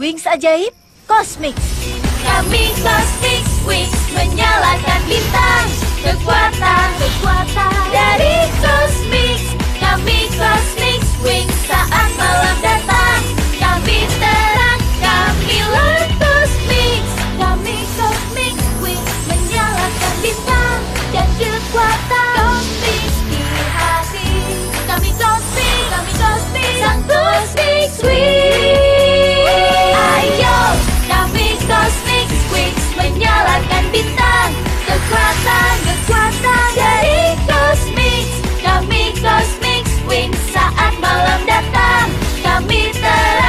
Wings ajaib Cosmix. Kami Cosmic Wings menyalakan bintang. Kekuatan dari Cosmic. Kami Cosmic Wings saat malam datang. Kami terang, kami Cosmic. Kami Cosmic Wings menyalakan bintang dan kekuatan Cosmic di hati. Kami Cosmic, sang Cosmic Wings. Ayo, kami Cosmic Wings menyalakan bintang. Kekuatan dari Cosmic. Kami Cosmic Wings saat malam datang. Kami terang.